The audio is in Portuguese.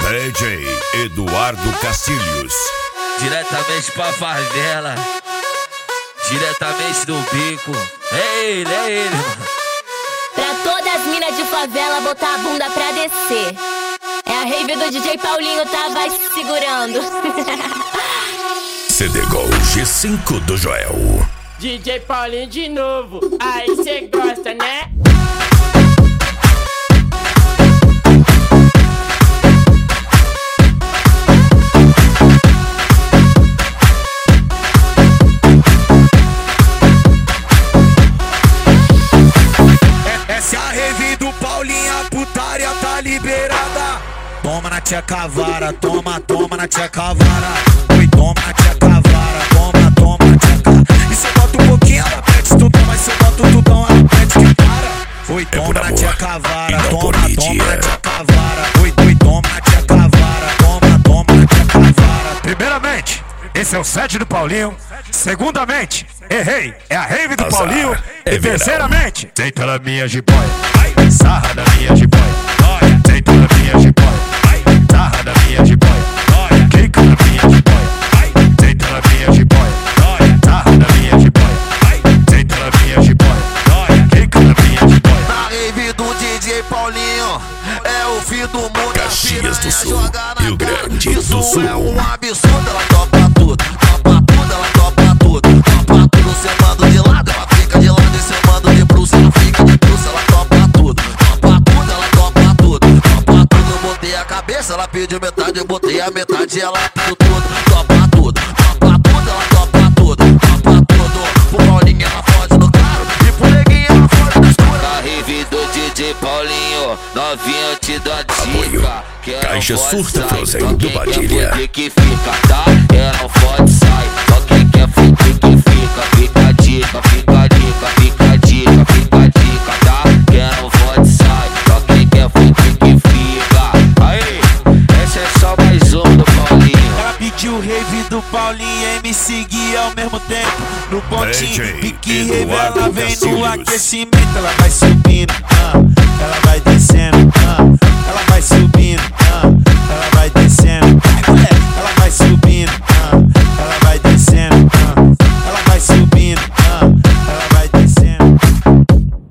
DJ Eduardo Cacilhos. Diretamente pra favela, diretamente do bico. É ele, mano. Pra todas as minas de favela botar a bunda pra descer. É a rave do DJ Paulinho, tá? Vai se segurando. CD Gol G5 do Joel. DJ Paulinho de novo, aí cê gosta, né? Essa é a rave do Paulinho, a putaria tá liberada. Toma na tia cavara, toma na tia cavara. Oi, toma na tia cavara, toma na tia cavara. E se eu boto um pouquinho, ela pede tudão, mas se eu boto tudão, ela pede que para. Oi, toma na tia cavara, toma na tia cavara. Oi, toma na tia cavara, toma na tia cavara. Primeiramente, esse é o set do Paulinho. Segundamente, errei, é a rave do Paulinho. E terceiramente, deita na minha jiboia, sarra na minha jiboia, deita na minha jiboia, sarra na minha jiboia, clica na minha jiboia, deita na minha jiboia, sarra na minha jiboia, deita na minha jiboia, clica na minha jiboia. Na rave do DJ Paulinho, é o fim do mundo. Caxias do Sul, Rio Grande do Sul. Isso é um absurdo, ela topa tudo, ela topa tudo, cê manda de lado, ela fica de lado e cê manda de bruxa, ela fica de bruxa, ela topa tudo, ela topa tudo, eu botei a cabeça, ela pediu metade, eu botei a metade, ela pediu tudo, topa tudo, ela topa tudo, pro Paulinho ela foge no carro, e pro neguinho ela foge no escuro. Na rave do DJ Paulinho, novinha eu te dou a dica. Caixa surta Frozen do Padilha. Que fica, tá? Não pode sair, só quem quer fugir que fica. Fica a dica, tá? Não pode sair, só quem quer fugir que fica. Aí, essa é só mais um do Paulinho. Ela pediu rave do Paulinho e me seguia ao mesmo tempo. No pontinho, pique rave, ela vem no aquecimento. Ela vai subindo, ela vai descendo,